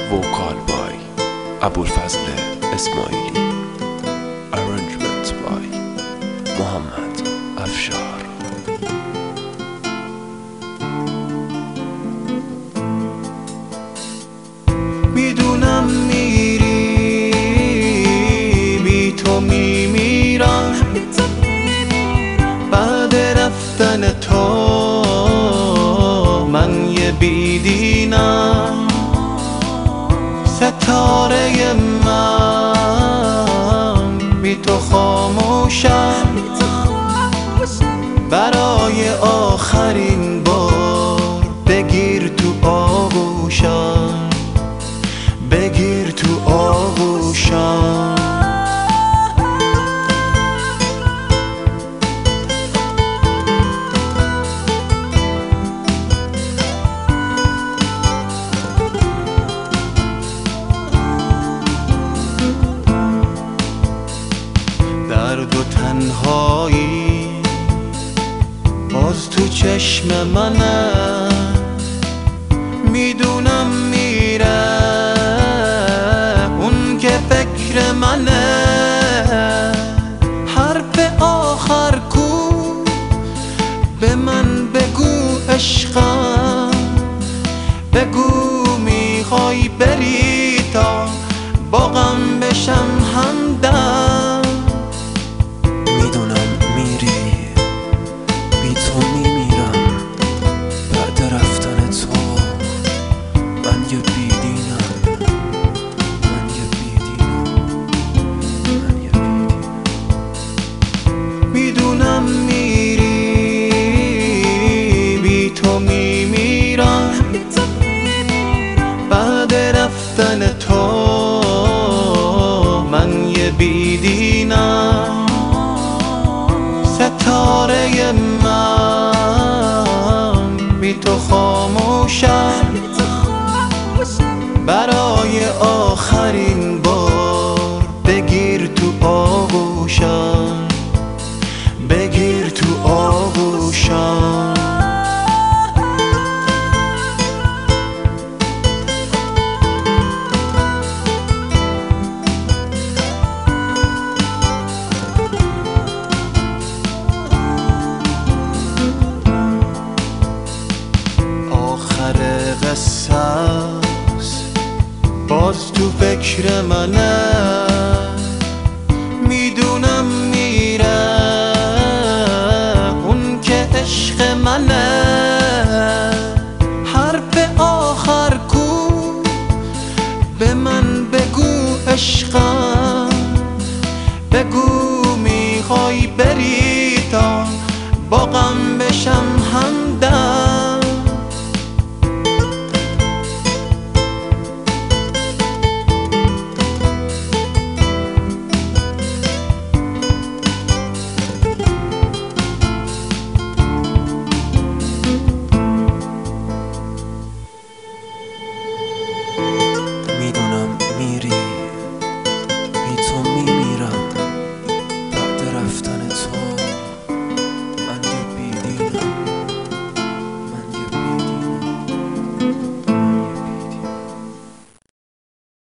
Vocal by Abulfazl Ismaili. Arrangement by Mohammad Afshar. میدونم میری، بی تو میمیرم. بعد رفتن تو من یه بیدینم. ستاره من بی تو خاموشم. برای آخرین بار بگیر تو آغوشم، بگیر تو آغوشم. درد و تنهایی باز تو چشم منه. میدونم میره اون که فکر منه. حرف آخر کو به من بگو عشقم، بگو میخوای بری تا با غم بشم همدم. میدونم میری، بی تو میمیرم. بعد رفتن تو من یه بیدینم، من یه بیدینم، من یه بیدینم. میدونم میری، بی تو میمیرم. بعد رفتن تو من یه بیدینم. ستاره من بی تو خاموشم. برای آخرین بار بگیر تو آغوشم، بگیر تو آغوشم. آخر قصه باز تو فکر منه. میدونم میره اون که عشق منه. حرف آخر کو به من بگو عشقم، بگو میخوای بری تا با غم